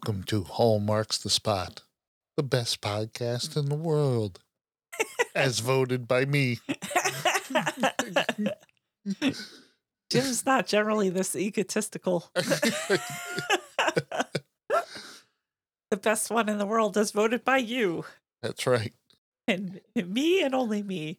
Welcome to Hallmarks the Spot, the best podcast in the world, as voted by me. Jim's not generally this egotistical. The best one in the world is voted by you. That's right. And me and only me.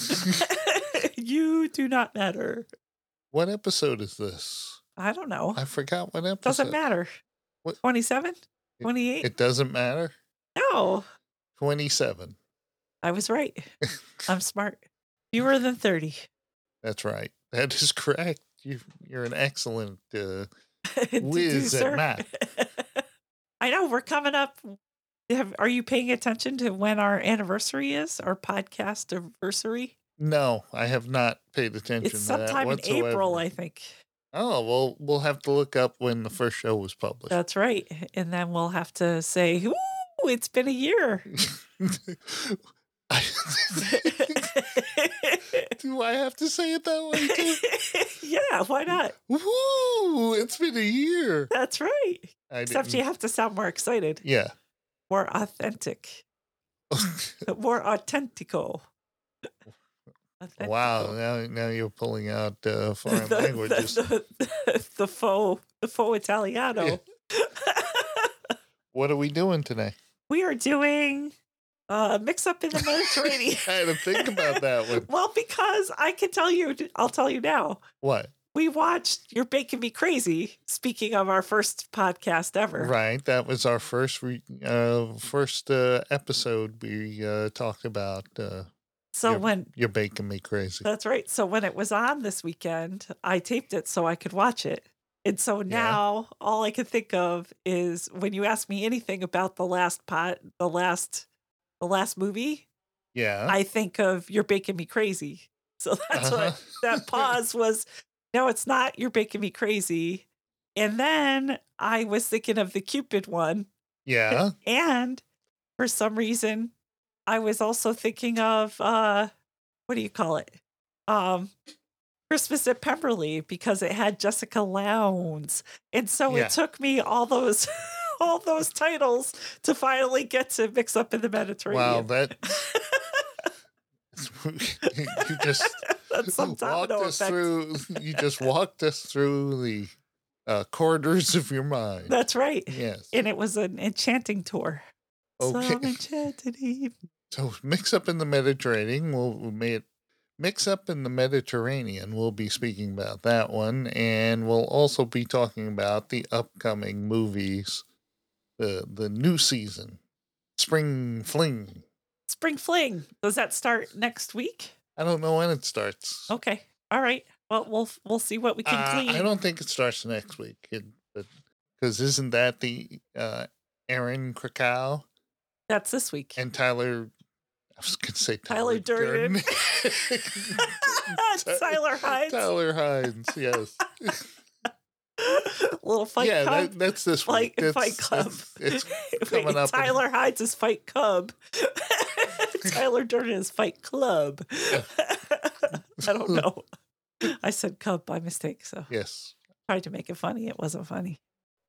You do not matter. What episode is this? I don't know. I forgot what episode. Doesn't matter. What? 27? 28? It doesn't matter? No. 27. I was right. I'm smart. Fewer than 30. That's right. That is correct. You're an excellent whiz at math. I know. We're coming up. Are you paying attention to when our anniversary is? Our podcast anniversary? No, I have not paid attention It's to that sometime in whatsoever. April, I think. Oh, well, we'll have to look up when the first show was published. That's right. And then we'll have to say, ooh, it's been a year. Do I have to say it that way too? Yeah, why not? Woo! It's been a year. That's right. Except you have to sound more excited. Yeah. More authentic. More authentico. Wow, now you're pulling out foreign languages. The faux Italiano. Yeah. What are we doing today? We are doing Mix Up in the Mediterranean. I had to think about that one. Well, because I'll tell you now. What? We watched You're Baking Me Crazy, speaking of our first podcast ever. Right. That was our first episode we talked about. You're Baking Me Crazy. That's right. So when it was on this weekend, I taped it so I could watch it. And so now all I can think of is when you ask me anything about the last movie, I think of You're Baking Me Crazy. So that's what that pause was. No, it's not You're Baking Me Crazy. And then I was thinking of the Cupid one. Yeah. And for some reason, I was also thinking of, what do you call it? Christmas at Pemberley, because it had Jessica Lowndes. And so it took me all those titles to finally get to Mix Up in the Mediterranean. Wow, you just you just walked us through the corridors of your mind. That's right. Yes. And it was an enchanting tour. Okay. Some enchanted evening. So Mix Up in the Mediterranean, Mix Up in the Mediterranean, we'll be speaking about that one, and we'll also be talking about the upcoming movies, the new season, Spring Fling. Spring Fling. Does that start next week? I don't know when it starts. Okay. All right. Well, we'll see what we can glean. I don't think it starts next week, because isn't that the Aaron Krakow? That's this week. And Tyler, I was going to say Tyler Durden. Tyler Hines. Tyler Hines, yes. Little Fight Club. That's this week. Fight Club. It's coming up. Tyler Hines is Fight Club. Tyler Durden is Fight Club. I don't know. I said Cub by mistake, so. Yes. Tried to make it funny. It wasn't funny.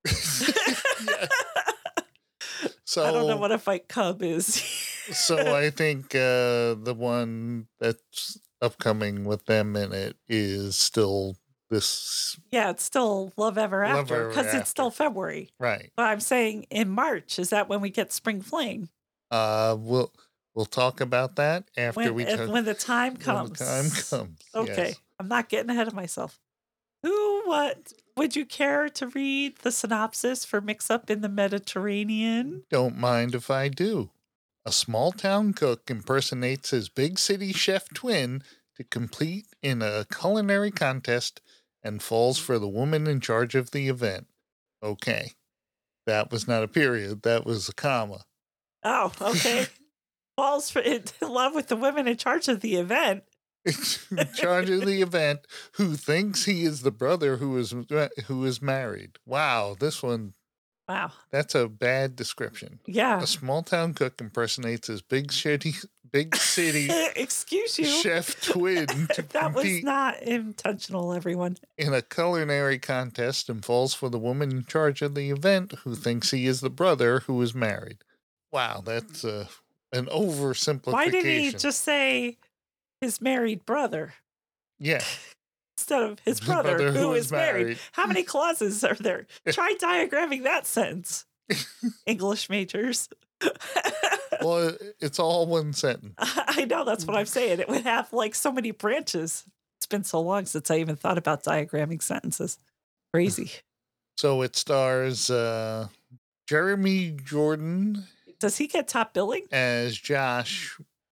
So I don't know what a Fight Cub is. So I think the one that's upcoming with them in it is still this. Yeah, it's still Love Ever After because it's still February. Right. But I'm saying in March, is that when we get Spring Fling? We'll talk about that after when the time comes. When the time comes. Okay. Yes. I'm not getting ahead of myself. What would you care to read the synopsis for Mix Up in the Mediterranean? Don't mind if I do. A small town cook impersonates his big city chef twin to compete in a culinary contest and falls for the woman in charge of the event. Okay. That was not a period. That was a comma. Oh, okay. Falls in love with the woman in charge of the event. In charge of the event, who thinks he is the brother who is married. Wow, this one. Wow, that's a bad description. Yeah, a small town cook impersonates his big big city Excuse you. chef twin to That was compete not intentional, everyone. in a culinary contest and falls for the woman in charge of the event who thinks he is the brother who is married. Wow, that's an oversimplification. Why didn't he just say his married brother Yeah. instead of his The brother, brother who who is is married? married. How many clauses are there? Try diagramming that sentence, English majors. Well, it's all one sentence. I know, that's what I'm saying. It would have like so many branches. It's been so long since I even thought about diagramming sentences. Crazy. So it stars Jeremy Jordan Does he get top billing? as Josh.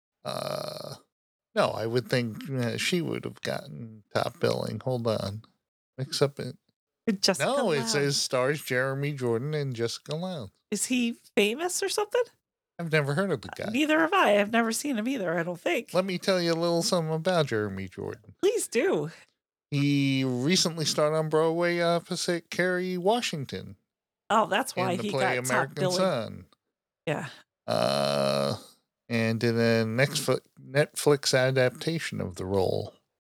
No, I would think she would have gotten top billing. Hold on. Mix up it. Jessica No, it Loud. says stars Jeremy Jordan and Jessica Loud. Is he famous or something? I've never heard of the guy. Neither have I. I've never seen him either, I don't think. Let me tell you a little something about Jeremy Jordan. Please do. He recently starred on Broadway opposite Kerry Washington Oh, that's why in the he play got top American billing. Son. Yeah. And in a Netflix adaptation of the role.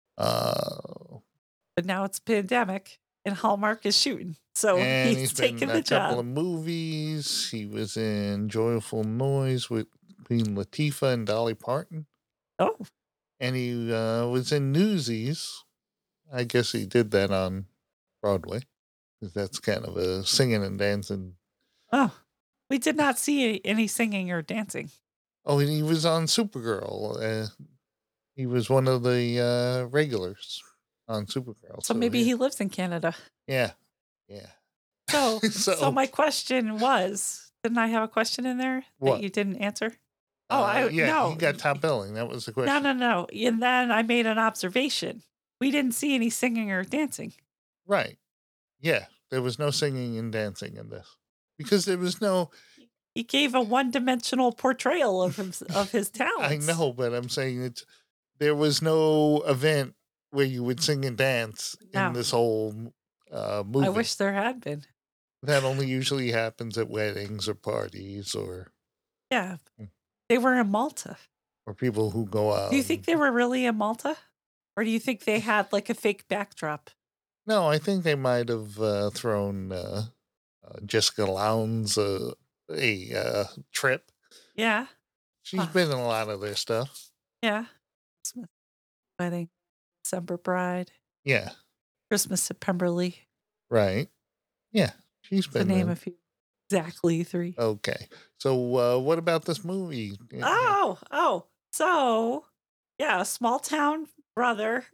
But now it's pandemic and Hallmark is shooting. So And he's been taking in the a couple job. of movies. He was in Joyful Noise with Queen Latifah and Dolly Parton. Oh, And he was in Newsies. I guess he did that on Broadway. Because that's kind of a singing and dancing. oh. We did not see any singing or dancing. Oh, and he was on Supergirl. He was one of the regulars on Supergirl. So maybe yeah. he lives in Canada. Yeah. Yeah. So, So- so my question was, didn't I have a question in there What? that you didn't answer? Yeah, no. he got top billing. That was the question. No. And then I made an observation. We didn't see any singing or dancing. Right. Yeah. There was no singing and dancing in this. Because there was no... He gave a one-dimensional portrayal of his talents. I know, but I'm saying there was no event where you would sing and dance No. in this whole movie. I wish there had been. That only usually happens at weddings or parties or Yeah. They were in Malta. people who go out. Do you think they were really in Malta? Or do you think they had like a fake backdrop? No, I think they might have thrown Jessica Lowndes a trip. Yeah. She's Huh. been in a lot of their stuff. Yeah. Christmas wedding, December bride, Yeah, Christmas at Pemberley. right. Yeah, she's To been name in. a few. Exactly 3. Okay, so what about this movie? Oh. So, yeah, a small town brother.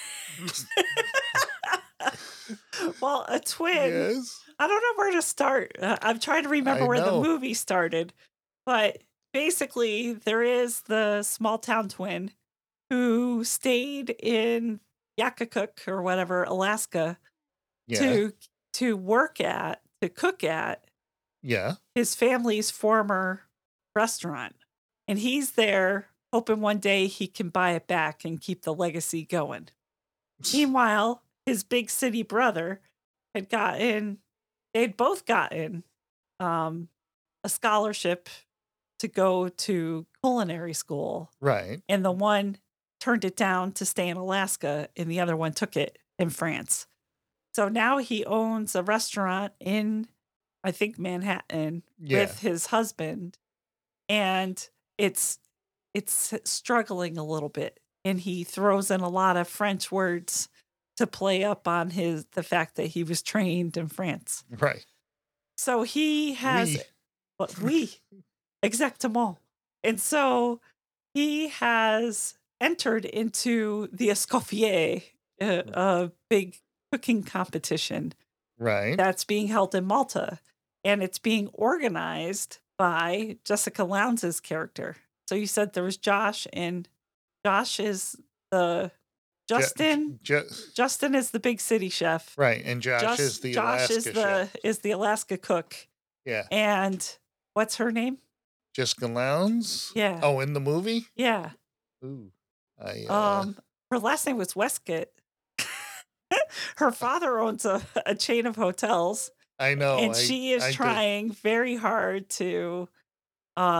Well, a twin. Yes. I don't know where to start. I'm trying to remember I where the know. movie started. But basically, there is the small town twin who stayed in Yakakuk or whatever, Alaska, Yeah. to work at, to cook at Yeah. his family's former restaurant. And he's there hoping one day he can buy it back and keep the legacy going. Meanwhile, his big city brother they'd both gotten a scholarship to go to culinary school. Right. And the one turned it down to stay in Alaska, and the other one took it in France. So now he owns a restaurant in, I think, Manhattan Yeah. with his husband, and it's struggling a little bit, and he throws in a lot of French words to play up on the fact that he was trained in France. Right. So he has Oui. exactement. And so he has entered into the Escoffier, a big cooking competition Right. that's being held in Malta, and it's being organized by Jessica Lowndes' character. So you said there was Josh, and Josh is the Justin. Justin is the big city chef. Right. And Josh is the Alaska chef. is the Alaska cook. Yeah. And what's her name? Jessica Lowndes? Yeah. Oh, in the movie? Yeah. Ooh. Her last name was Westcott. Her father owns a chain of hotels. I know. And she is trying very hard to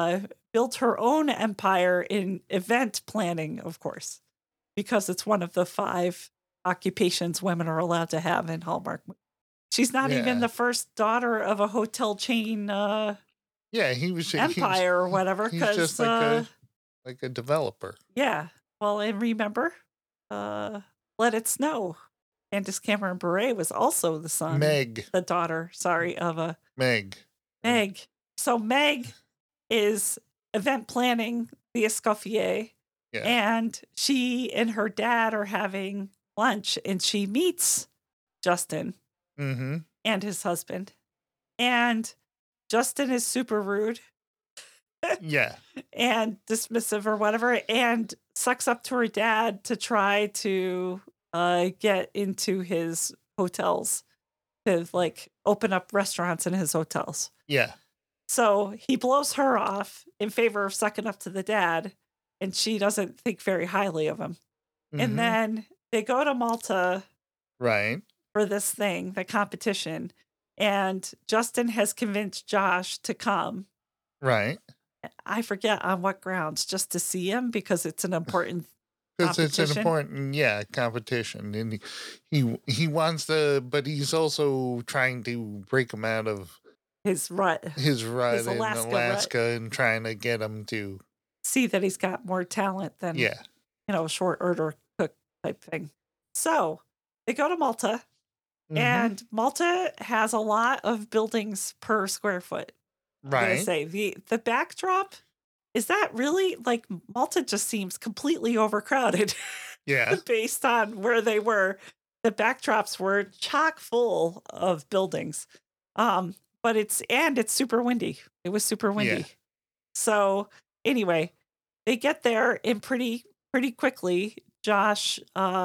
built her own empire in event planning, of course, because it's one of the 5 occupations women are allowed to have in Hallmark. She's not even Yeah. the first daughter of a hotel chain Yeah, he was empire or whatever. He's Because just like a developer. yeah, well, and remember, Let It Snow. Candace Cameron Bure was also the daughter, of a Meg. Meg. So Meg is event planning the Escoffier, Yeah. and she and her dad are having lunch, and she meets Justin Mm-hmm. and his husband. And Justin is super rude Yeah. and dismissive or whatever, and sucks up to her dad to try to get into his hotels, to like open up restaurants in his hotels. Yeah. So he blows her off in favor of sucking up to the dad, and she doesn't think very highly of him. Mm-hmm. And then they go to Malta Right. for this thing, the competition, and Justin has convinced Josh to come. Right. I forget on what grounds, just to see him because it's an important Because it's an competition. important, competition, and he wants to, but he's also trying to break him out of his rut, his rut in Alaska Alaska and trying to get him to see that he's got more talent than a short order cook type thing. So they go to Malta, and Malta has a lot of buildings per square foot. I'm gonna say the backdrop, is that really like Malta just seems completely overcrowded. Yeah. Based on where they were. The backdrops were chock full of buildings. But it's super windy. It was super windy. Yeah. So anyway, they get there, and pretty quickly Josh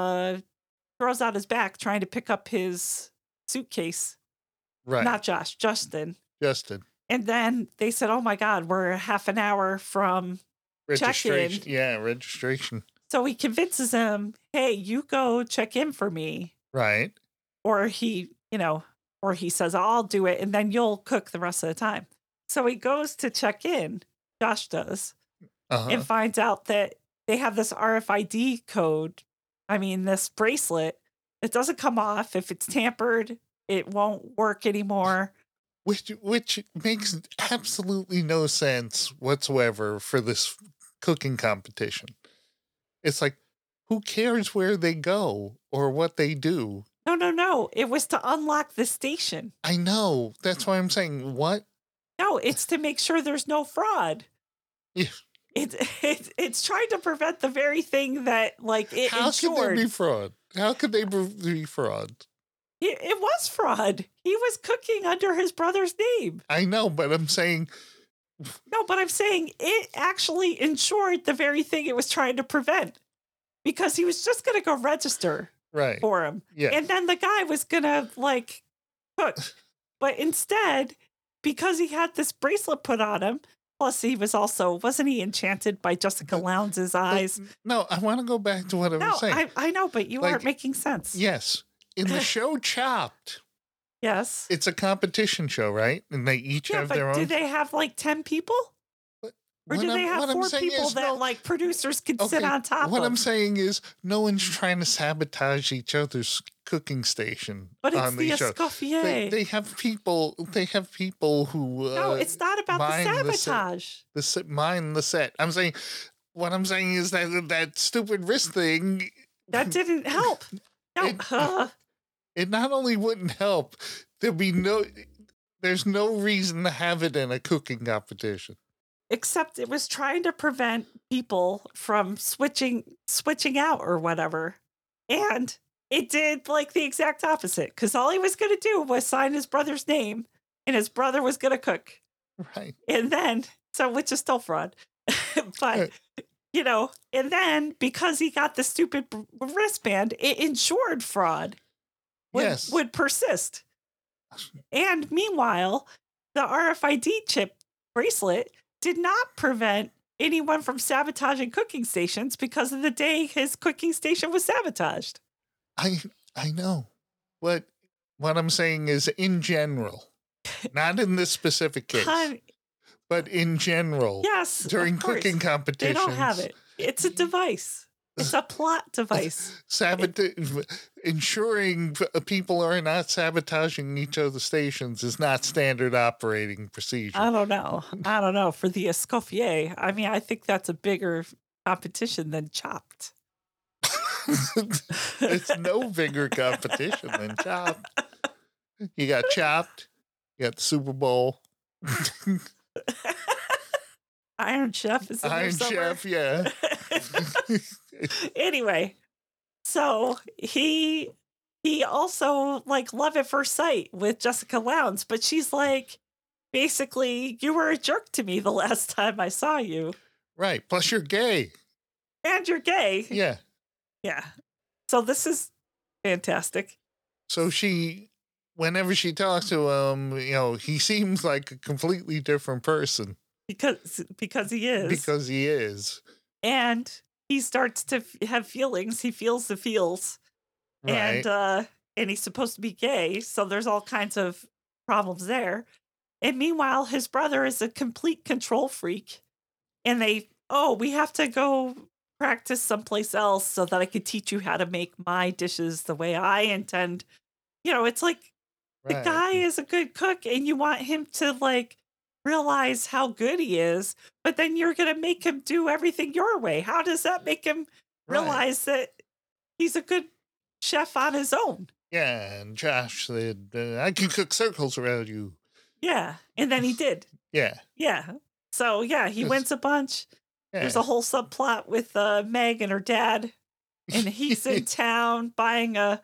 throws out his back trying to pick up his suitcase. Right. Not Josh, Justin. Justin. And then they said, "Oh my God, we're half an hour from registration." check-in. Yeah, registration. So he convinces him, "Hey, you go check in for me." Right. Or he says, "I'll do it, and then you'll cook the rest of the time." So he goes to check in, Josh does, and finds out that they have this RFID code. I mean, this bracelet. It doesn't come off. If it's tampered, it won't work anymore. Which makes absolutely no sense whatsoever for this cooking competition. It's like, who cares where they go or what they do? No. It was to unlock the station. I know. That's why I'm saying, what? No, it's to make sure there's no fraud. Yeah. It's trying to prevent the very thing that, like, it How ensured. could there be fraud? How could they be fraud? It was fraud. He was cooking under his brother's name. I know, but I'm saying... No, but I'm saying it actually ensured the very thing it was trying to prevent. Because he was just going to go register for him. Yeah. And then the guy was going to, like, cook. But instead, because he had this bracelet put on him, plus he was also, wasn't he enchanted by Jessica Lowndes' eyes? No, I want to go back to what I was saying. I know, but you aren't making sense. Yes. In the show Chopped. Yes. It's a competition show, right? And they each have their own. Do they have like 10 people? Or do they have 4 people that like producers could sit on top of? What I'm saying is no one's trying to sabotage each other's cooking station. But it's on the these shows. Escoffier. They have people who no, it's not about the sabotage. Mind the set. What I'm saying is that stupid wrist thing. That didn't help. No. It not only wouldn't help, there's no reason to have it in a cooking competition. Except it was trying to prevent people from switching out or whatever. And it did like the exact opposite, because all he was going to do was sign his brother's name, and his brother was going to cook. Right. And then, which is still fraud. But, and then because he got the stupid wristband, it ensured fraud would persist. And meanwhile, the RFID chip bracelet did not prevent anyone from sabotaging cooking stations, because of the day his cooking station was sabotaged. I know. What I'm saying is in general, not in this specific case. but in general, Yes, during of course. cooking They competitions, don't have it. It's a device. It's a plot device. ensuring people are not sabotaging each other's stations is not standard operating procedure. I don't know. For the Escoffier. I mean, I think that's a bigger competition than Chopped. It's no bigger competition than Chopped. You got Chopped, you got the Super Bowl. Iron Chef is in there Iron somewhere. Chef, yeah. Anyway, so he also like love at first sight with Jessica Lowndes, but she's like, basically, you were a jerk to me the last time I saw you, Right. Plus, you're gay. and you're gay. Yeah. Yeah. So this is fantastic. So whenever she talks to him, he seems like a completely different person Because he is. because he is. And he starts to have feelings. He feels the feels. Right. And he's supposed to be gay, so there's all kinds of problems there. And meanwhile, his brother is a complete control freak. And we have to go practice someplace else so that I could teach you how to make my dishes the way I intend. It's like the Right. guy is a good cook and you want him to like realize how good he is, but then you're going to make him do everything your way. How does that make him realize that he's a good chef on his own? Yeah, and Josh said, I can cook circles around you. Yeah. And then he did. Yeah. Yeah. So yeah, he Yes. wins a bunch. Yeah. There's a whole subplot with Meg and her dad, and he's in town buying a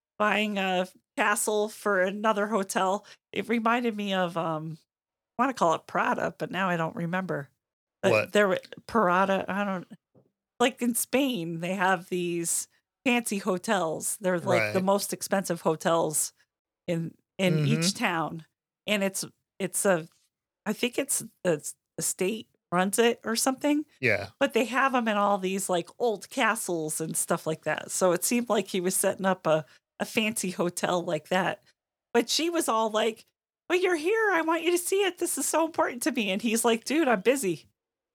castle for another hotel. It reminded me of I want to call it Prada, but now I don't remember. What? There were Parada. I don't like in Spain. They have these fancy hotels. They're like the Right. most expensive hotels in Mhm. each town, and it's I think it's the state runs it or something. Yeah. But they have them in all these like old castles and stuff like that. So it seemed like he was setting up a fancy hotel like that. But she was all like, "Well, you're here. I want you to see it. This is so important to me." And he's like, "Dude, I'm busy."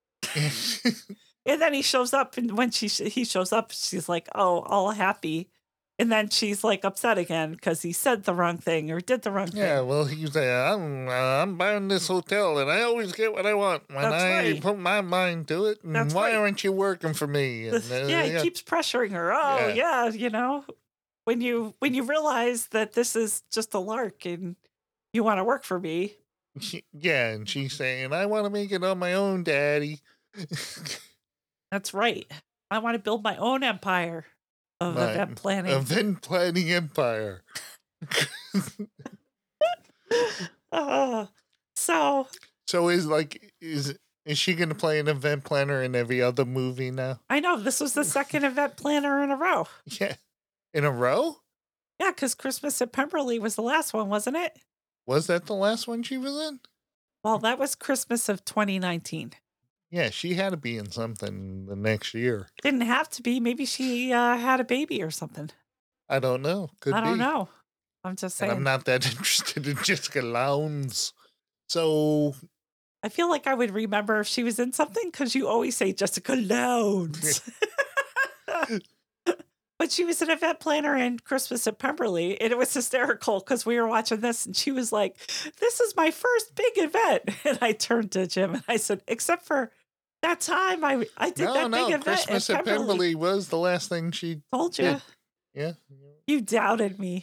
And then he shows up, and when he shows up, she's like, "Oh, all happy." And then she's like upset again because he said the wrong thing or did the wrong thing. Yeah, well, he's I'm buying this hotel, and I always get what I want when That's I right. put my mind to it. And That's why right. aren't you working for me? And, Yeah, he keeps pressuring her. Oh, Yeah. yeah, when you realize that this is just a lark and you want to work for me. and she's saying, I want to make it on my own, Daddy. That's right. I want to build my own empire of My event planning. Event planning empire. So So is she going to play an event planner in every other movie now? I know this was the second event planner in a row. Yeah. In a row? Yeah, because Christmas at Pemberley was the last one, wasn't it? Was that the last one she was in? Well, that was Christmas of 2019. Yeah, she had to be in something the next year. Didn't have to be. Maybe she had a baby or something. I don't know. Could I don't be. know. I'm just saying. And I'm not that interested in Jessica Lowndes. So I feel like I would remember if she was in something because you always say Jessica Lowndes. But she was an event planner in Christmas at Pemberley, and it was hysterical because we were watching this, and she was like, "This is my first big event." And I turned to Jim and I said, "Except for that time I did that big event Christmas at Pemberley was the last thing she Told you. did. Yeah. You doubted me.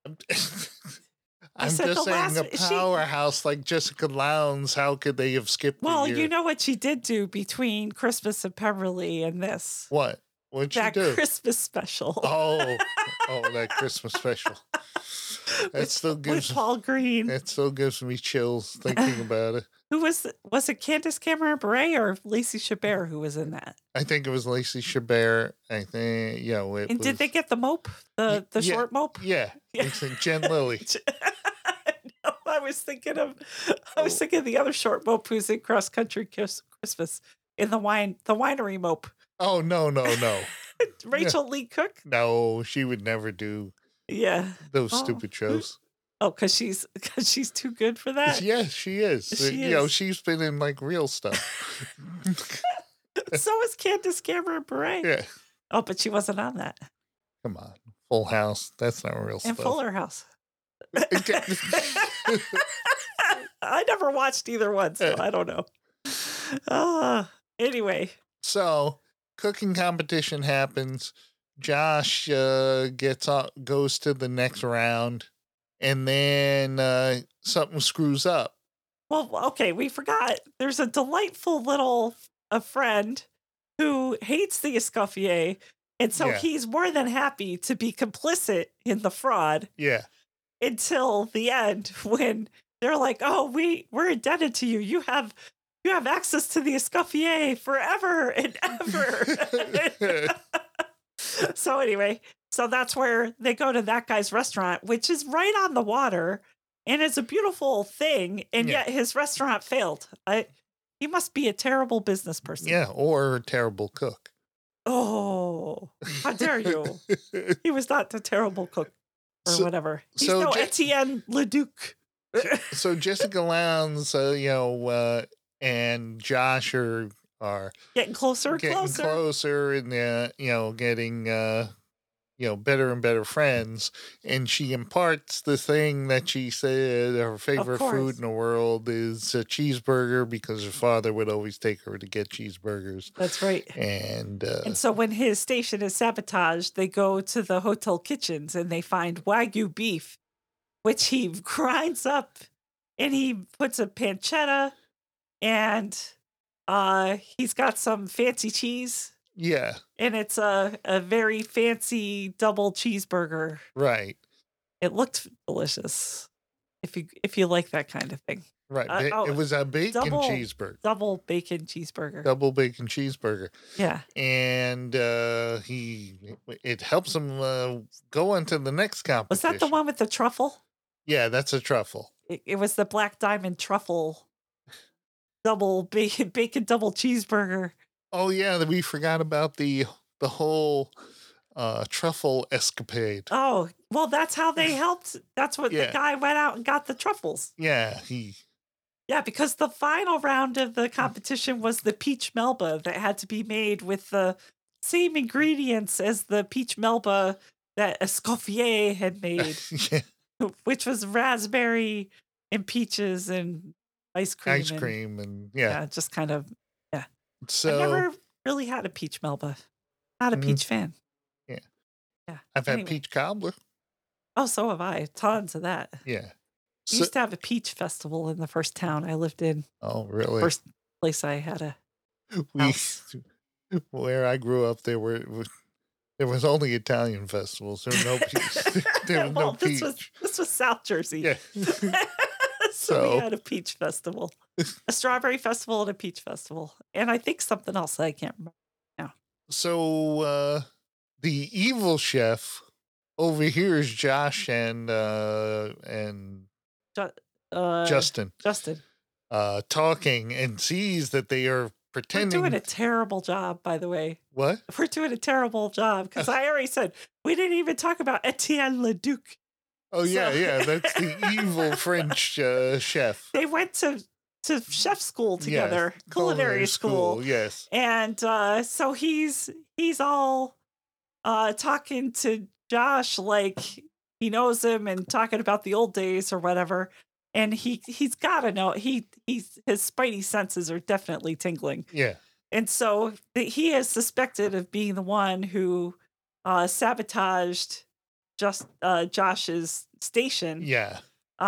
I'm said just the saying, a last- powerhouse like Jessica Lowndes, how could they have skipped a Well, year? you know what she did do between Christmas at Pemberley and this? What? What'd she That do? Christmas special. Oh, that Christmas special. That still with gives Paul Green. it still gives me chills thinking about it. Who was it Candace Cameron Bure or Lacey Chabert who was in that? I think it was Lacey Chabert. I think, And did they get the mope? The yeah, short mope? Yeah, Yeah. it's in Jen Lilly. No, I was thinking of the other short mope who's in Cross Country Christmas in the winery mope. Oh no. Rachel Lee Cook? No, she would never do Yeah. those Oh. stupid shows. Oh, because she's too good for that. Yes, she is. She You know, is. she's been in like real stuff. So is Candace Cameron Bure. Yeah, Oh, but she wasn't on that. come on, Full House. That's not real And stuff. Fuller House. I never watched either one, so I don't know. Anyway, So, cooking competition happens. Josh goes to the next round, and then something screws up. well, okay, we forgot. There's a delightful little a friend who hates the Escoffier, and so Yeah. he's more than happy to be complicit in the fraud Yeah, until the end when they're like, "Oh, we're indebted to you. You have access to the Escoffier forever and ever." So anyway, so that's where they go to that guy's restaurant, which is right on the water, and it's a beautiful thing, and Yeah. yet his restaurant failed. He must be a terrible business person. yeah, or a terrible cook. Oh, how dare you? He was not a terrible cook or So- whatever. He's so no Je- Etienne Leduc. So Jessica Lowndes, and Josh are Getting closer and getting closer. closer, and getting better and better friends. And she imparts the thing that she said her favorite course. food in the world is a cheeseburger, because her father would always take her to get cheeseburgers. That's right. And And so when his station is sabotaged, they go to the hotel kitchens and they find Wagyu beef, which he grinds up, and he puts a pancetta, and he's got some fancy cheese, yeah, and it's a very fancy double cheeseburger. right, It looked delicious. If you like that kind of thing. right. oh, It was a bacon double- cheeseburger, Double bacon cheeseburger. double bacon cheeseburger. Yeah. And it helps him go into the next competition. Was that the one with the truffle? Yeah, that's a truffle. It was the Black Diamond truffle double bacon double cheeseburger. Oh yeah, we forgot about the whole truffle escapade. Oh, well, that's how they helped. That's what Yeah. the guy went out and got the truffles. Yeah, Yeah, because the final round of the competition was the peach melba that had to be made with the same ingredients as the peach melba that Escoffier had made, yeah, which was raspberry and peaches and ice cream. ice cream, and yeah. Just kind of. So I never really had a peach melba. Not a Mhm. peach fan. Yeah. Yeah. I've had Anyway. peach cobbler. Oh, so have I. Tons of that. Yeah. We used to have a peach festival in the first town I lived in. Oh, really? First place I had a house. Where I grew up, there was only Italian festivals. There were no peach. There was no Well, peach. this was South Jersey. Yeah. So we So- had a peach festival, a strawberry festival, and a peach festival, and I think something else that I can't remember. So the evil chef overhears Josh and Justin Justin, talking, and sees that they are we're pretending. doing a terrible job, by the way. What? We're doing a terrible job because I already said we didn't even talk about Etienne Leduc. Oh yeah, So- yeah. That's the evil French chef. They went to chef school together, Yes, culinary school. Yes. And so he's all talking to Josh like he knows him and talking about the old days or whatever. And he's got to know his spidey senses are definitely tingling. Yeah. And so he is suspected of being the one who sabotaged Josh's station. Yeah.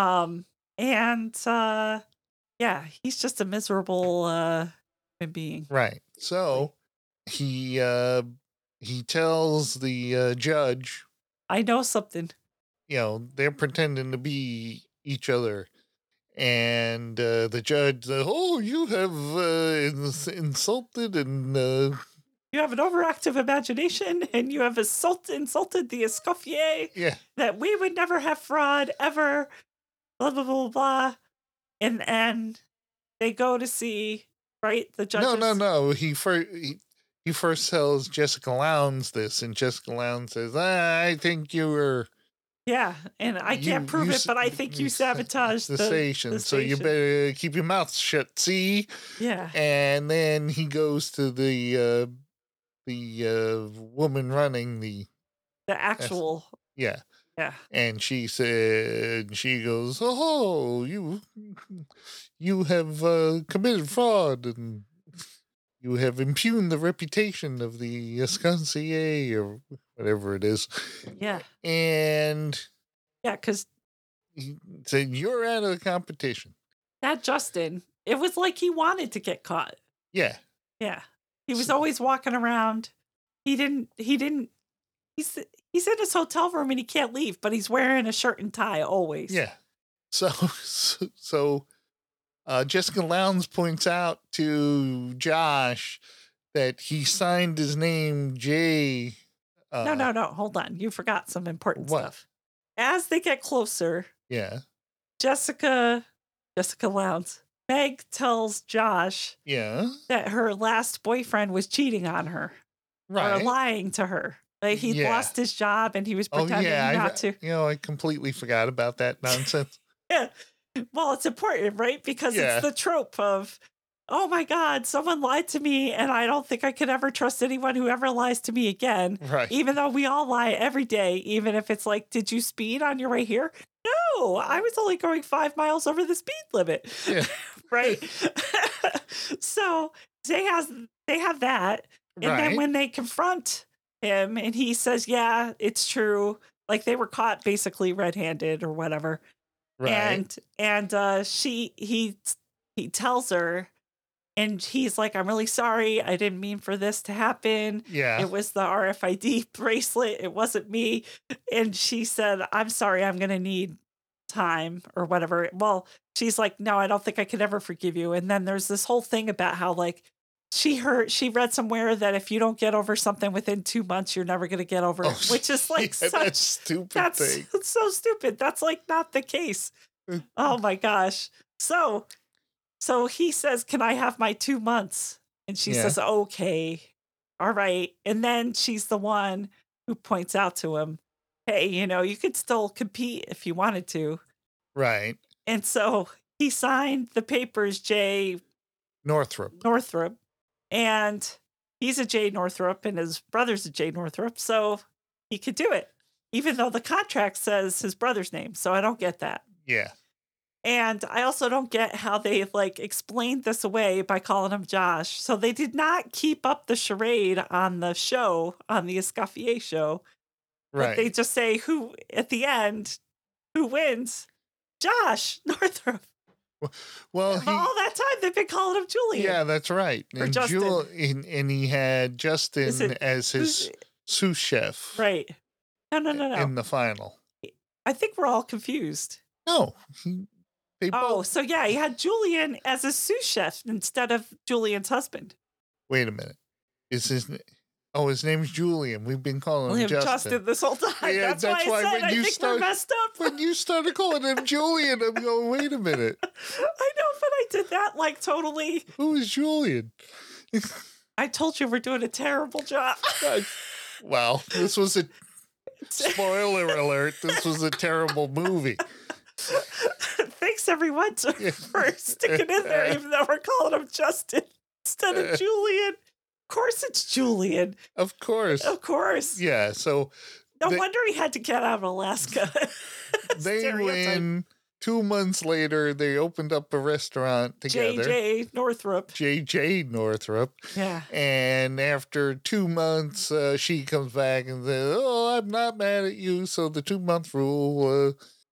Yeah, he's just a miserable human being. Right. So he tells the judge, I know something. they're pretending to be each other. And the judge, oh, you have insulted and You have an overactive imagination, and you have insulted the Escoffier. yeah, That we would never have fraud ever. Blah blah blah blah. And they go to see the judges. no. He first tells Jessica Lowndes this, and Jessica Lowndes says, I think you were Yeah, and I can't prove it, but I think you sabotaged the station. the So you station. better keep your mouth shut. See? Yeah, And then he goes to the woman running the the actual. yeah. Yeah, And she goes, "Oh, you have committed fraud, and you have impugned the reputation of the Escancier or whatever it is." yeah, And yeah. Because he said, "You're out of the competition." that Justin, it was like he wanted to get caught. Yeah. Yeah, he was always walking around. He didn't. He's he's in his hotel room and he can't leave, but he's wearing a shirt and tie always. Yeah. So Jessica Lowndes points out to Josh that he signed his name J. No. Hold on. You forgot some important What? stuff. As they get closer, Yeah. Jessica Lowndes, Meg tells Josh Yeah. that her last boyfriend was cheating on her or Right. lying to her. Like he'd Yeah. lost his job and he was pretending not to. I completely forgot about that nonsense. Yeah. Well, it's important, right? Because Yeah. it's the trope of, oh my God, someone lied to me, and I don't think I could ever trust anyone who ever lies to me again. Right. Even though we all lie every day, even if it's like, did you speed on your way here? No, I was only going 5 miles over the speed limit. Yeah. Right? So they have that. And then when they confront him and he says, yeah, it's true. Like they were caught basically red-handed or whatever. Right. And he tells her, and he's like, I'm really sorry. I didn't mean for this to happen. Yeah. It was the RFID bracelet. It wasn't me. And she said, I'm sorry. I'm going to need time or whatever. Well, she's like, no, I don't think I could ever forgive you. And then there's this whole thing about how like she read somewhere that if you don't get over something within 2 months, you're never going to get over it, which is like yeah, such that stupid thing. That's so stupid. That's like not the case. Oh my gosh. So he says, can I have my 2 months? And she says, okay. All right. And then she's the one who points out to him, hey, you could still compete if you wanted to. Right. And so he signed the papers, J. Northrop. And he's a J. Northrop and his brother's a J. Northrop. So he could do it, even though the contract says his brother's name. So I don't get that. Yeah. And I also don't get how they like explained this away by calling him Josh. So they did not keep up the charade on the show, on the Escoffier show. Right. But they just say who at the end, who wins? Josh Northrop. Well, all that time they've been calling him Julian. Yeah, that's right. Or And Justin. and he had Justin as his sous chef. Right. No. In the final. I think we're all confused. No. So yeah, he had Julian as a sous chef instead of Julian's husband. Wait a minute. His name's Julian. We've been calling him Justin this whole time. Yeah, that's why I said I think we're messed up. When you started calling him Julian, I'm going, wait a minute. I know, but I did that like totally. Who is Julian? I told you we're doing a terrible job. Well, this was a spoiler alert. This was a terrible movie. Thanks everyone for sticking in there, even though we're calling him Justin instead of Julian. Of course it's Julian. Of course. Yeah, so... No wonder he had to get out of Alaska. They win. 2 months later, they opened up a restaurant together. J.J. Northrop. Yeah. And after 2 months, she comes back and says, oh, I'm not mad at you. So the 2-month rule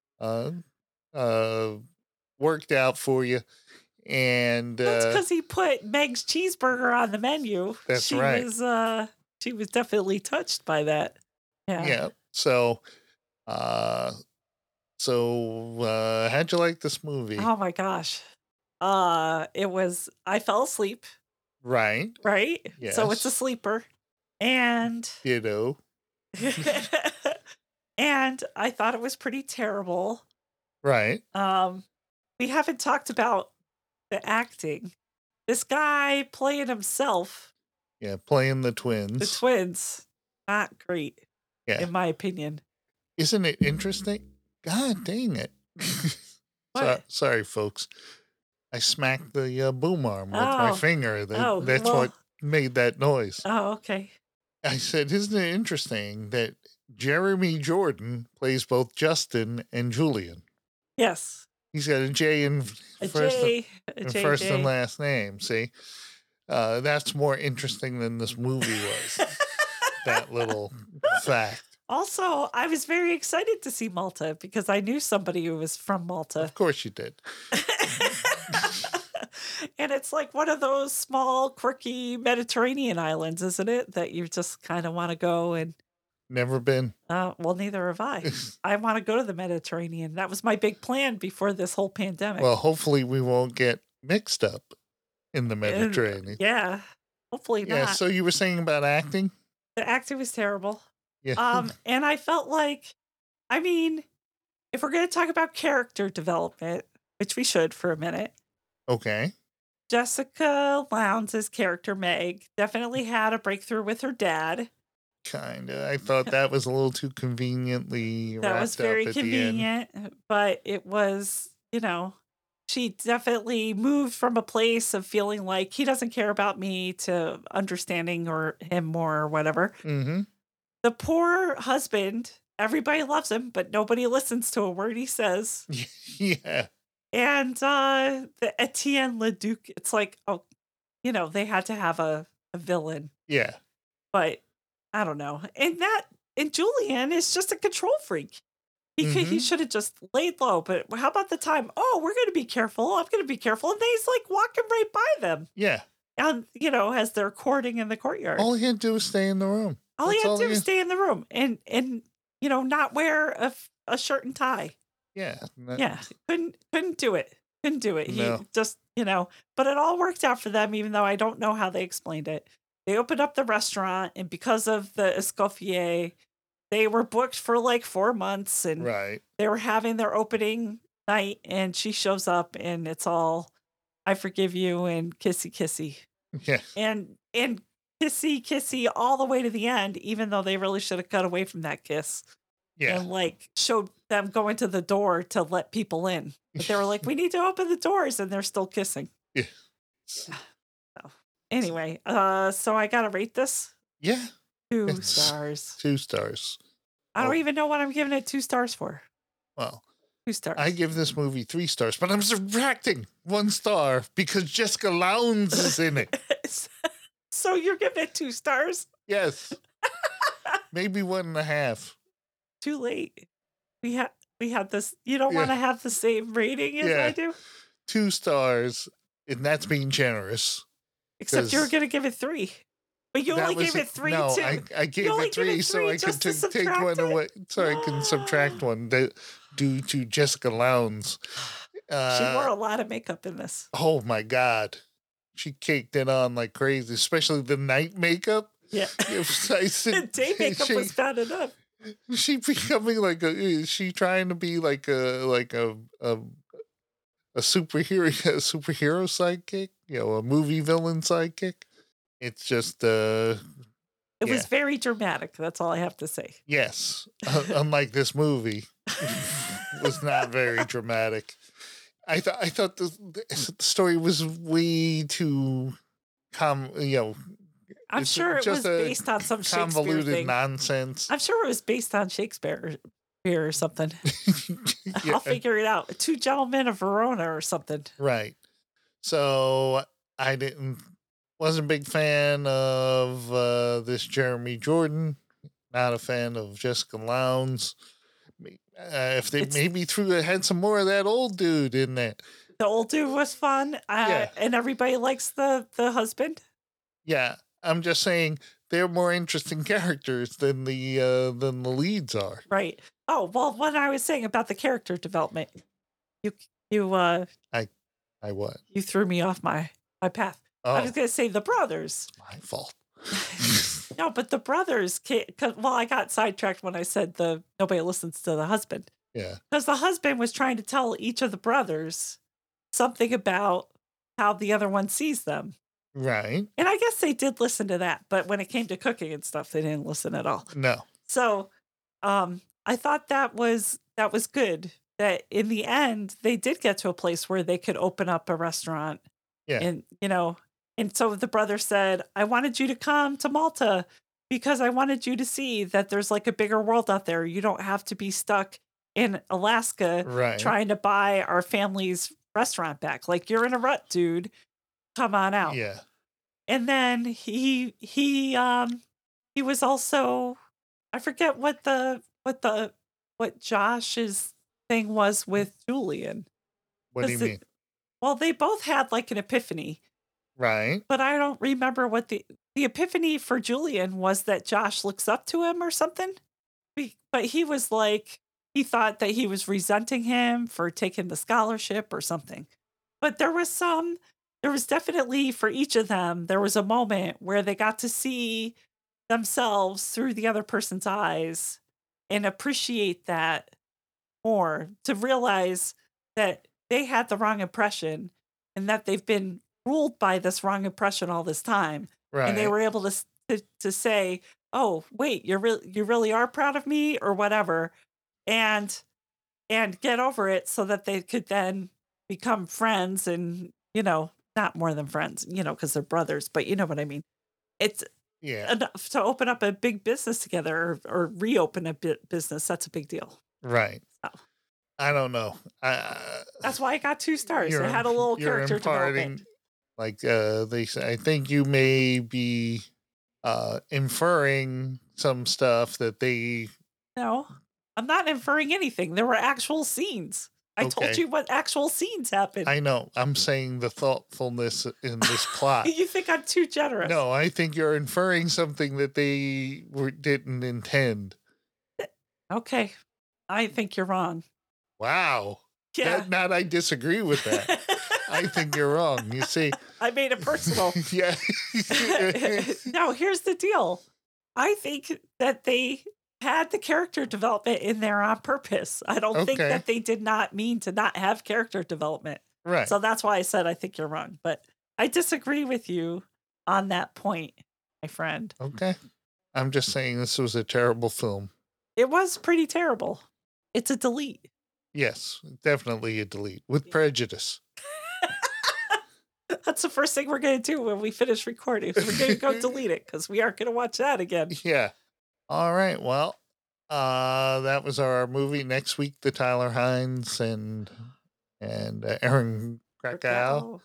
worked out for you. And that's because he put Meg's cheeseburger on the menu. That's right. She was definitely touched by that. Yeah. So how'd you like this movie? Oh my gosh. I fell asleep. Right. Yes. So it's a sleeper. And ditto. And I thought it was pretty terrible. Right. We haven't talked about the acting. This guy playing himself. Yeah, playing the twins. The twins. Not great. Yeah. In my opinion. Isn't it interesting? God dang it. What? Sorry, folks. I smacked the boom arm with my Oh, finger. oh, That's what well, made that noise. oh, okay. I said, isn't it interesting that Jeremy Jordan plays both Justin and Julian? Yes. He's got a J in A first J, a and first and JJ. last name. See, that's more interesting than this movie was. That little fact. Also, I was very excited to see Malta because I knew somebody who was from Malta. Of course you did. And it's like one of those small, quirky Mediterranean islands, isn't it? That you just kind of want to go and, Never been. well, neither have I. I want to go to the Mediterranean. That was my big plan before this whole pandemic. Well, hopefully we won't get mixed up in the And, Mediterranean. yeah, hopefully Yeah. not. So you were saying about acting? The acting was terrible. Yeah. And I felt like, I mean, if we're going to talk about character development, which we should for a minute, Okay. Jessica Lowndes' character Meg definitely had a breakthrough with her dad. Kinda. I thought that was a little too conveniently That was wrapped up very at the end. convenient, but it was, she definitely moved from a place of feeling like he doesn't care about me to understanding or him more or whatever. Mm-hmm. The poor husband, everybody loves him, but nobody listens to a word he says. Yeah. And the Etienne Leduc, it's like, oh, they had to have a villain, Yeah. but I don't know. And Julian is just a control freak. He should have just laid low. But how about the time? Oh, we're going to be careful. I'm going to be careful. And then he's like walking right by them. Yeah. And, as they're courting in the courtyard. All he had to do was stay in the room. All he That's had to do was stay in the room and not wear a shirt and tie. Yeah. Yeah, couldn't do it. Couldn't do it. He No. just, but it all worked out for them, even though I don't know how they explained it. They opened up the restaurant, and because of the Escoffier, they were booked for like 4 months, and Right. they were having their opening night, and she shows up, and it's all, I forgive you, and kissy kissy. Yeah. And kissy kissy all the way to the end, even though they really should have cut away from that kiss. Yeah. And like showed them going to the door to let people in. But they were like, we need to open the doors, and they're still kissing. Yeah. So, anyway, so I gotta rate this Yeah. 2 It's stars. 2 stars. I don't even know what I'm giving it 2 stars for. Well, 2 stars. I give this movie 3 stars, but I'm subtracting 1 star because Jessica Lowndes is in it. So you're giving it 2 stars? Yes. Maybe 1.5. Too late. We had this. You don't want to have the same rating as I do? 2 stars, and that's being generous. Except you were going to give it 3. But you only gave it 3 no, too. I gave it 3 so I could take one away. So I can subtract one due to Jessica Lowndes. She wore a lot of makeup in this. Oh my God. She caked it on like crazy, especially the night makeup. Yeah. The day makeup was bad enough. She becoming like is she trying to be like a superhero sidekick, a movie villain sidekick? It's just it was very dramatic. That's all I have to say. Yes. Unlike this movie was not very dramatic. I thought the story was way too I'm sure it was based on some convoluted Shakespeare thing. nonsense. I'm sure it was based on Shakespeare or something. I'll figure it out. 2 Gentlemen of Verona or something. Right. So I wasn't a big fan of this Jeremy Jordan. Not a fan of Jessica Lowndes. If they maybe had some more of that old dude in there. The old dude was fun. And everybody likes the husband. Yeah. I'm just saying they're more interesting characters than the leads are. Right. Oh, well, what I was saying about the character development, you I what? You threw me off my path. Oh. I was going to say the brothers. My fault. No, but the brothers, I got sidetracked when I said nobody listens to the husband. Yeah. Because the husband was trying to tell each of the brothers something about how the other one sees them. Right. And I guess they did listen to that, but when it came to cooking and stuff, they didn't listen at all. No. So, I thought that was good. That in the end they did get to a place where they could open up a restaurant. Yeah. And, and so the brother said, I wanted you to come to Malta because I wanted you to see that there's like a bigger world out there. You don't have to be stuck in Alaska Right. trying to buy our family's restaurant back. Like, you're in a rut, dude. Come on out. Yeah. And then he was also, I forget what Josh's thing was with Julian. What do you 'Cause mean? Well, they both had like an epiphany, Right. but I don't remember what the epiphany for Julian was, that Josh looks up to him or something. But he was like, he thought that he was resenting him for taking the scholarship or something. But there was definitely, for each of them, there was a moment where they got to see themselves through the other person's eyes and appreciate that more, to realize that they had the wrong impression and that they've been ruled by this wrong impression all this time. Right. And they were able to say, oh, wait, you really are proud of me or whatever. And get over it so that they could then become friends and, not more than friends, because they're brothers, but you know what I mean? It's enough to open up a big business together, or reopen a business. That's a big deal. Right. So, I don't know. that's why I got 2 stars. It had a little character development. Like they say, I think you may be inferring some stuff that they. No, I'm not inferring anything. There were actual scenes. I told you what actual scenes happened. I know. I'm saying the thoughtfulness in this plot. You think I'm too generous? No, I think you're inferring something that they didn't intend. Okay. I think you're wrong. Wow. Yeah. I disagree with that. I think you're wrong. You see, I made it personal. Yeah. No, here's the deal. I think that they had the character development in there on purpose. I don't think that they did not mean to not have character development. Right. So that's why I said I think you're wrong. But I disagree with you on that point, my friend. Okay. I'm just saying this was a terrible film. It was pretty terrible. It's a delete. Yes, definitely a delete with prejudice. That's the first thing we're going to do when we finish recording. We're going to go delete it because we aren't going to watch that again. Yeah. All right. Well, that was our movie. Next week, the Tyler Hines and Aaron Krakow.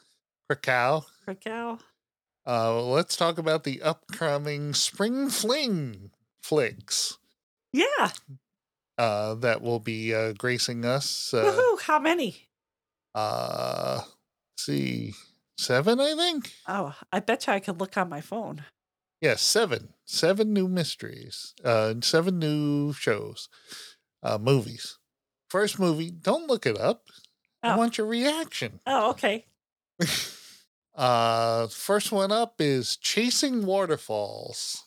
Let's talk about the upcoming Spring Fling flicks. Yeah. That will be gracing us. Woohoo! How many? Let's see, 7, I think. Oh, I bet you I could look on my phone. Yes, 7. 7 new mysteries. 7 new shows. Movies. First movie, don't look it up. I want your reaction. Oh, okay. First one up is Chasing Waterfalls.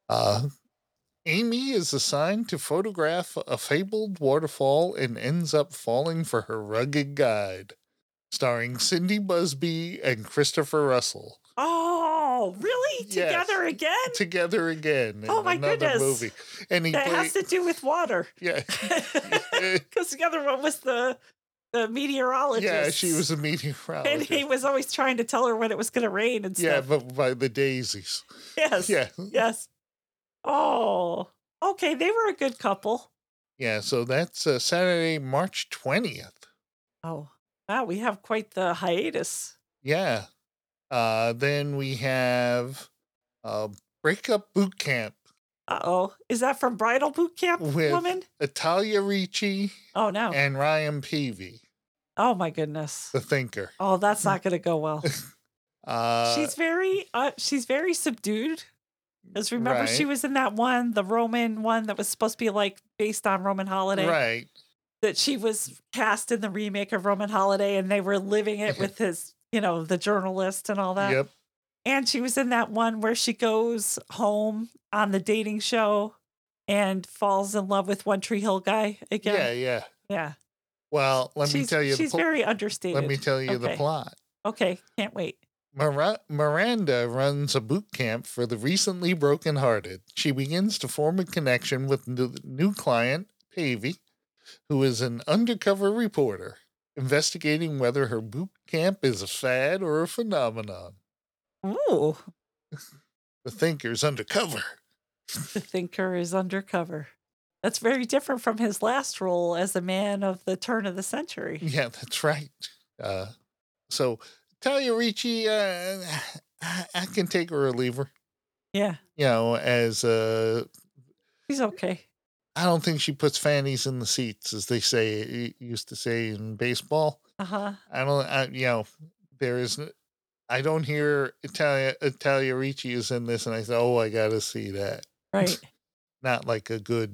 Amy is assigned to photograph a fabled waterfall and ends up falling for her rugged guide. Starring Cindy Busby and Christopher Russell. Oh, really? Yes. Together again? Together again. Oh, my goodness. Movie. And that has to do with water. Yeah. Because the other one was the meteorologist. Yeah, she was a meteorologist. And he was always trying to tell her when it was going to rain and stuff. Yeah, but by the daisies. Yes. Yeah. Yes. Oh, okay. They were a good couple. Yeah, so that's Saturday, March 20th. Oh, wow. We have quite the hiatus. Yeah. Then we have Breakup Boot Camp. Uh-oh. Is that from Bridal Boot Camp, with woman? Italia Ricci. Oh, no. And Ryan Peavy. Oh, my goodness. The thinker. Oh, that's not going to go well. She's very subdued. Because remember, she was in that one, the Roman one that was supposed to be like based on Roman Holiday. Right. That she was cast in the remake of Roman Holiday and they were living it with his, the journalist and all that. Yep. And she was in that one where she goes home on the dating show and falls in love with One Tree Hill guy again. Yeah. Well, let me tell you. She's very understated. Let me tell you the plot. Okay, can't wait. Miranda runs a boot camp for the recently brokenhearted. She begins to form a connection with the new client, Pavey, who is an undercover reporter investigating whether her boot camp is a fad or a phenomenon. Ooh, The thinker's undercover. the thinker is undercover. That's very different from his last role as a man of the turn of the century. Yeah, that's right. So Talia Ricci, I can take her or leave her. Yeah, As he's okay. I don't think she puts fannies in the seats, as they used to say in baseball. Uh-huh. I don't hear Italia Ricci is in this, and I say, oh, I got to see that. Right. Not like a good,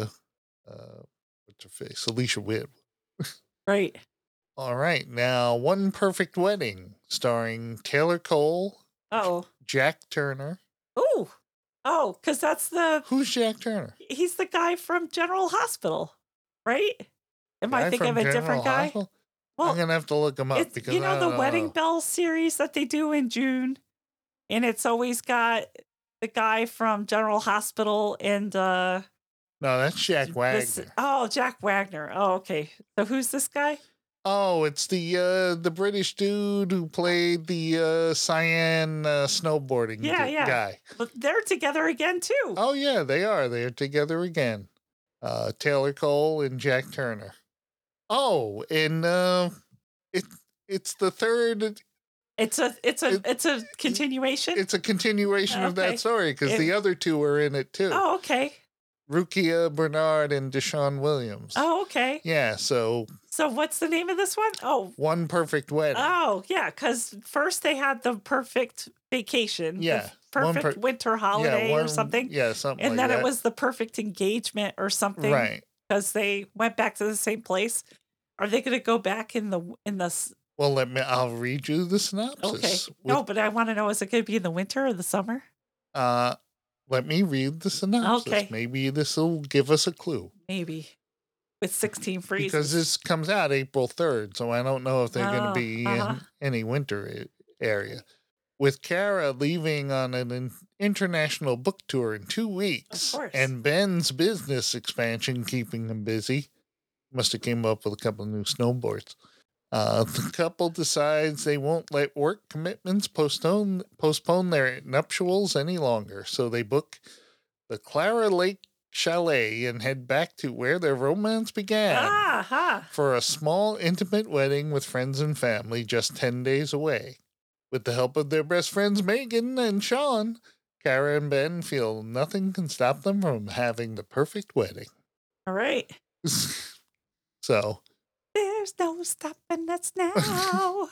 what's her face? Alicia Witt. Right. All right. Now, One Perfect Wedding, starring Taylor Cole, Oh. Jack Turner. Ooh. Oh, because that's Who's Jack Turner? he's the guy from General Hospital, right? Am I thinking of a different guy? Hospital? Well, I'm going to have to look him up. Because you know the Wedding Bells series that they do in June? And it's always got the guy from General Hospital and No, that's Jack Wagner. Jack Wagner. Oh, okay. So who's this guy? Oh, it's the British dude who played the Cyan snowboarding guy. But they're together again too. Oh yeah, they are. They're together again. Taylor Cole and Jack Turner. Oh, and it's the third. It's a continuation. It's a continuation of that story because the other two are in it too. Oh, okay. Rukia Bernard and Deshaun Williams. Oh, okay. Yeah, so what's the name of this one? Oh, One Perfect Wedding. Oh, yeah, because first they had the perfect vacation. Yeah. The perfect winter holiday or something. Yeah, something and like then it was the perfect engagement or something. Right. Because they went back to the same place. Are they going to go back in the Well, I'll read you the synopsis. Okay. No, but I want to know, is it going to be in the winter or the summer? Let me read the synopsis. Okay. Maybe this will give us a clue. Maybe. With 16 freezes. Because this comes out April 3rd, so I don't know if they're going to be in any winter area. With Kara leaving on an international book tour in 2 weeks, Of course. and Ben's business expansion keeping him busy, must have came up with a couple of new snowboards. The couple decides they won't let work commitments postpone their nuptials any longer, so they book the Clara Lake Chalet and head back to where their romance began for a small, intimate wedding with friends and family just 10 days away. With the help of their best friends Megan and Sean, Kara and Ben feel nothing can stop them from having the perfect wedding. All right. So... There's no stopping us now.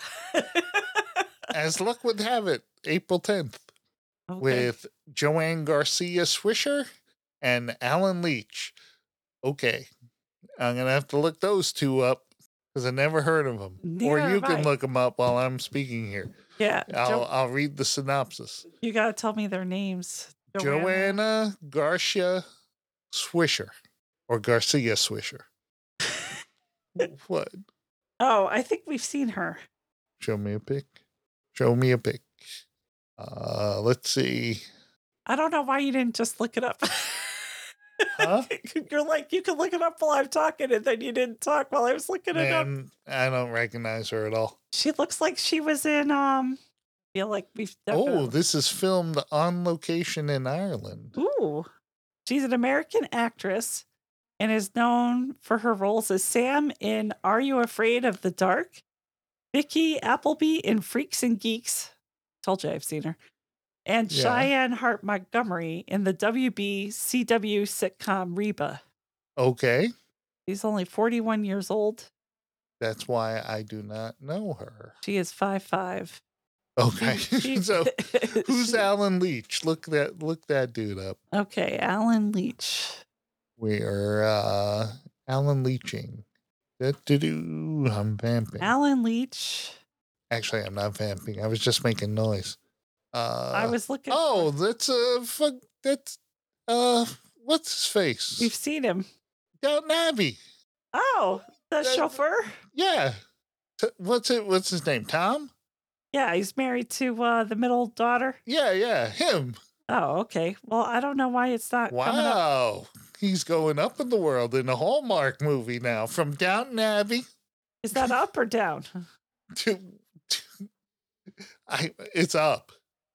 As luck would have it, April 10th, with Joanne Garcia Swisher and Alan Leach. Okay, I'm going to have to look those two up because I never heard of them. Or you can look them up while I'm speaking here. Yeah. I'll read the synopsis. You got to tell me their names. Joanna Garcia Swisher, or Garcia Swisher. What? Oh, I think we've seen her. Show me a pic. Let's see. I don't know why you didn't just look it up. Huh? You're like, you can look it up while I'm talking, and then you didn't talk while I was looking it up. I don't recognize her at all. She looks like she was in, feel like we've Oh, this is filmed on location in Ireland. Ooh. She's an American actress and is known for her roles as Sam in Are You Afraid of the Dark? Vicky Appleby in Freaks and Geeks. Told you I've seen her. And Cheyenne Hart Montgomery in the WB CW sitcom Reba. Okay. She's only 41 years old. That's why I do not know her. She is 5'5". Okay. So who's Alan Leach? Look that dude up. Okay, Alan Leach. We are Alan Leaching. I'm vamping. Alan Leach. Actually, I'm not vamping. I was just making noise. I was looking. Oh, that's what's his face? We've seen him. Downton Abbey. Oh, the chauffeur. Yeah. What's his name? Tom. Yeah, he's married to the middle daughter. Yeah, him. Oh, okay. Well, I don't know why it's not coming up. Wow. He's going up in the world in a Hallmark movie now, from Downton Abbey Is that up or down? to, it's up.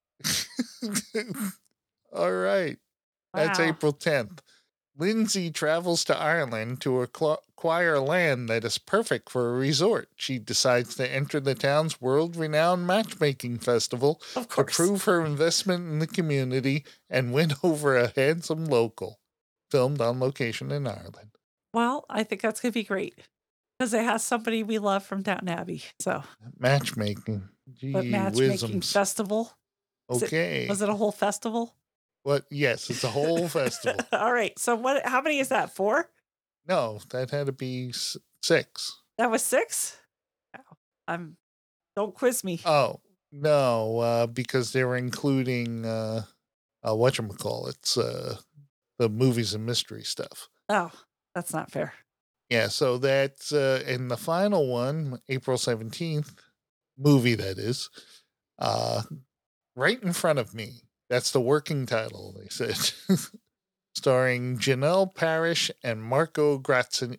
All right. That's Wow. April 10th. Lindsay travels to Ireland to acquire land that is perfect for a resort. She decides to enter the town's world-renowned matchmaking festival Of to course. prove her investment in the community and win over a handsome local. Filmed on location in Ireland. Well, I think that's going to be great because it has somebody we love from Downton Abbey. So, Matchmaking. Gee but matchmaking whizzums. festival. Okay. Was it a whole festival? What? Yes, it's a whole festival. All right. So what? How many is that? 4? No, that had to be 6. That was 6. Wow. Don't quiz me. Oh, no, because they were including whatchamacallits, the movies and mystery stuff. Oh, that's not fair. Yeah, so that's in the final one, April 17th, movie that is, right in front of me. That's the working title, they said. Starring Janelle Parrish and Marco Grazzini.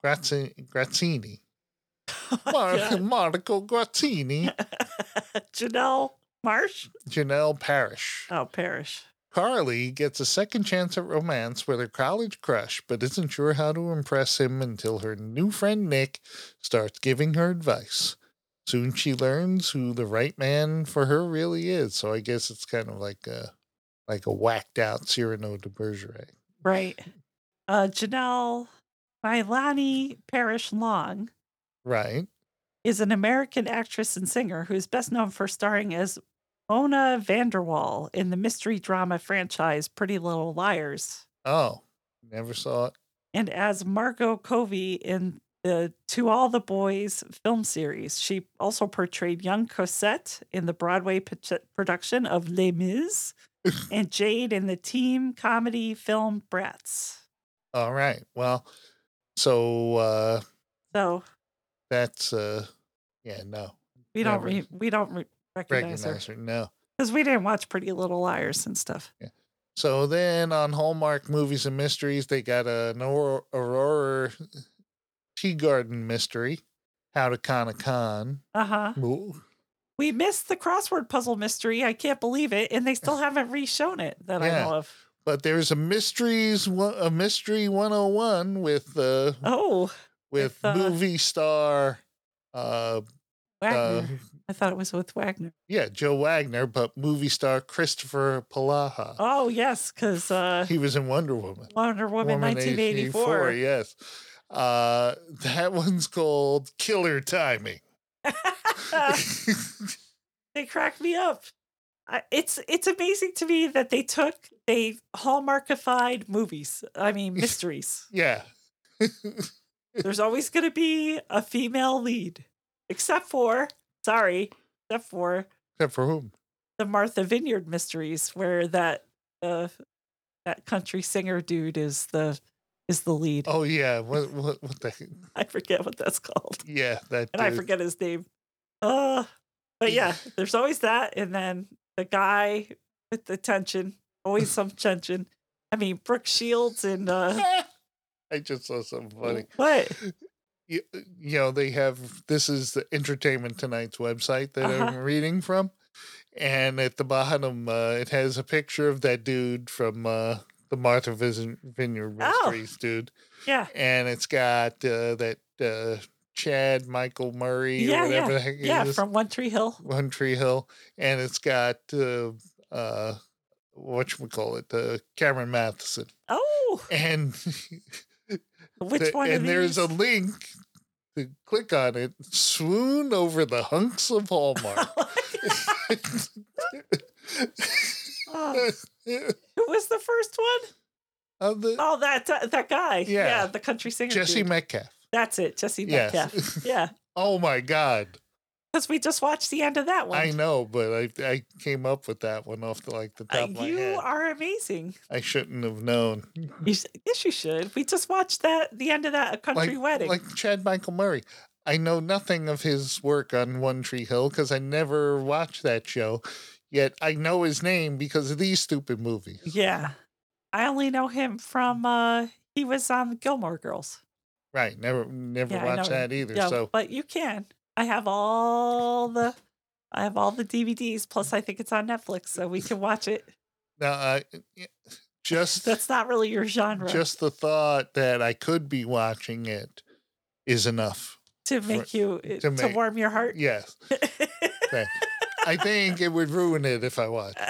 Marco Grazzini. Janelle Marsh? Janelle Parrish. Oh, Parrish. Carly gets a second chance at romance with her college crush, but isn't sure how to impress him until her new friend Nick starts giving her advice. Soon she learns who the right man for her really is. So I guess it's kind of like a whacked out Cyrano de Bergerac. Right. Janelle Milani Parrish Long. Right. Is an American actress and singer who is best known for starring as Mona Vanderwall in the mystery drama franchise Pretty Little Liars. Oh, never saw it. And as Margot Covey in the To All the Boys film series. She also portrayed young Cosette in the Broadway production of Les Mis and Jade in the team comedy film Bratz. All right. Well, so that's yeah, no. We don't recognize her. No. Because we didn't watch Pretty Little Liars and stuff. Yeah. So then on Hallmark Movies and Mysteries, they got an Aurora Tea Garden mystery, How to Con a Con. Uh-huh. Ooh. We missed the crossword puzzle mystery. I can't believe it. And they still haven't reshown it that I know of. But there's a mystery 101 with movie star Wagner. I thought it was with Wagner. Yeah, Joe Wagner, but movie star Christopher Palaha. Oh, yes, because he was in Wonder Woman. Wonder Woman 1984. Yes. That one's called Killer Timing. They cracked me up. It's amazing to me that they Hallmarkified movies. I mean, mysteries. Yeah. There's always going to be a female lead. Except for whom? The Martha Vineyard mysteries, where that country singer dude is the lead. Oh yeah, what the heck? I forget what that's called. Yeah, that. And I forget his name. But yeah, there's always that, and then the guy with the tension, always some tension. I mean, Brooke Shields and. I just saw something funny. What? You know, they have, this is the Entertainment Tonight's website that I'm reading from. And at the bottom, it has a picture of that dude from the Martha Vineyard Mysteries dude. Yeah. And it's got that Chad Michael Murray or whatever the heck he is. Yeah, from One Tree Hill. One Tree Hill. And it's got, whatchamacallit, Cameron Matheson. Oh. And... Which one? And there's a link to click on it. Swoon over the hunks of Hallmark. Who was the first one? That guy. Yeah, the country singer. Jesse Metcalf. That's it, Jesse Metcalf. Yes. Yeah. Oh my God. Because we just watched the end of that one. I know, but I came up with that one off the top of my head. You are amazing. I shouldn't have known. Yes, you should. We just watched the end of that, A Country Wedding. Like Chad Michael Murray. I know nothing of his work on One Tree Hill because I never watched that show. Yet I know his name because of these stupid movies. Yeah. I only know him from he was on Gilmore Girls. Right. Never Yeah, I know watched him. that either. Yeah, So but you can. I have all the DVDs. Plus, I think it's on Netflix, so we can watch it. now, just That's not really your genre just the thought that I could be watching it is enough. to make you to warm your heart. Yes. I think it would ruin it if I watched.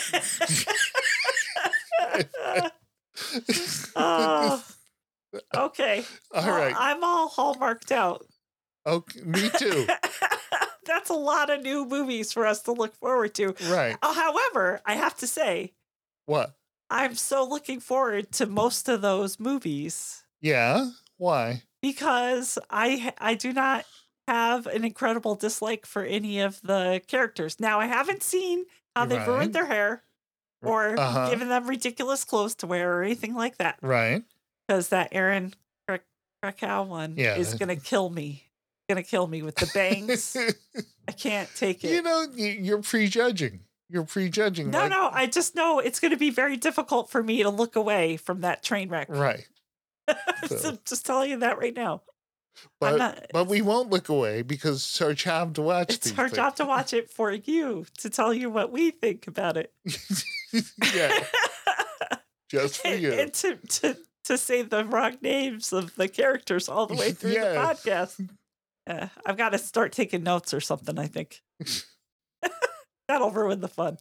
Oh, okay. All right. I'm all hallmarked out. Okay, me too. That's a lot of new movies for us to look forward to. Right. However, I have to say, What? I'm so looking forward to most of those movies Yeah. Why? because I do not have an incredible dislike for any of the characters. Now, I haven't seen how they've Right. ruined their hair or Uh-huh. given them ridiculous clothes to wear or anything like that. Right. Because that Aaron Krakow one Yeah. is going to kill me. Going to kill me with the bangs. I can't take it. You know, you're prejudging. You're prejudging. No, like- no, I just know it's going to be very difficult for me to look away from that train wreck. Right. So, just telling you that right now. I'm not- But we won't look away because it's our job to watch It's these our things. job to watch it for you, to tell you what we think about it. Yeah. Just for you. And to say the wrong names of the characters all the way through Yeah. the podcast. I've got to start taking notes or something, I think. That'll ruin the fun.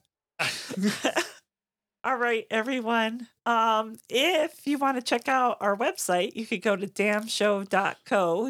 All right, everyone. If you want to check out our website, you could go to damshow.co,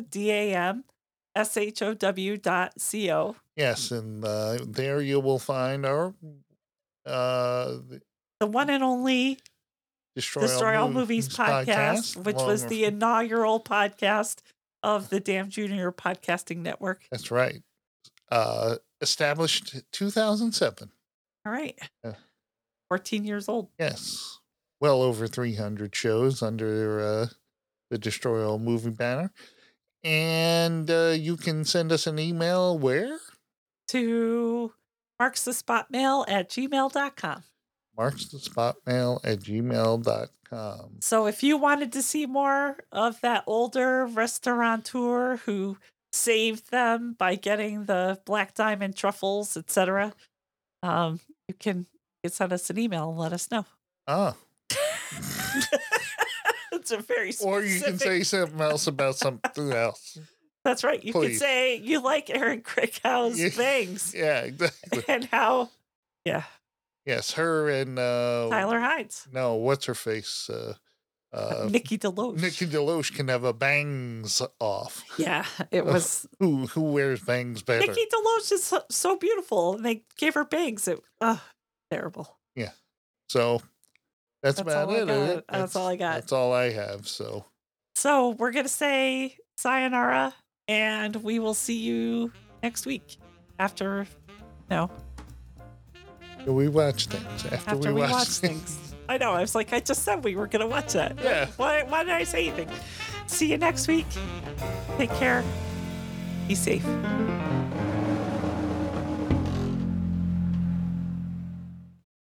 DAMSHOW.co. Yes, and there you will find our The one and only Destroy All Movies podcast, which was the inaugural podcast of the Damn Junior Podcasting Network. That's right. Established 2007. All right. Yeah. 14 years old. Yes. Well over 300 shows under the Destroy All Movie banner. And you can send us an email where? To marksthespotmail@gmail.com. marksthespotmail@gmail.com. So if you wanted to see more of that older restaurateur who saved them by getting the Black Diamond truffles, etc., you can send us an email and let us know. Ah. It's a very specific... Or you can say something else about something else. That's right. You Please. can say you like Aaron Krakow's Yeah. bangs Yeah, exactly. and how, Yes, her and Tyler Hydes, no, what's her face? Nikki DeLoach. Nikki DeLoach can have a bangs off. Yeah, it was... Who wears bangs better? Nikki DeLoach is so beautiful, and they gave her bangs. Terrible. So that's about all I it. got. isn't it? That's all I got. That's all I have. So So we're going to say sayonara, and we will see you next week after, we watch things after we watch things. I know. I was like, I just said we were going to watch that. Yeah. Why did I say anything? See you next week. Take care. Be safe.